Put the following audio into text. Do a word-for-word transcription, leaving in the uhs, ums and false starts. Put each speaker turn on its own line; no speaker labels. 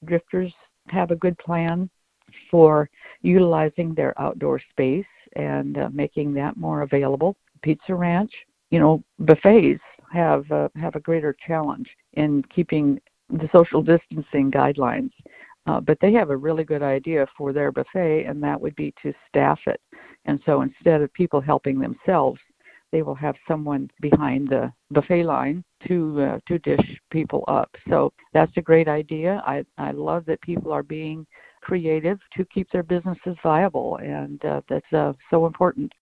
Drifters have a good plan for utilizing their outdoor space and uh, making that more available. Pizza Ranch, you know, buffets have uh, have a greater challenge in keeping the social distancing guidelines. Uh, but they have a really good idea for their buffet, and that would be to staff it. And so instead of people helping themselves, they will have someone behind the buffet line to uh, to dish people up. So that's a great idea. I, I love that people are being creative to keep their businesses viable, and uh, that's uh, so important.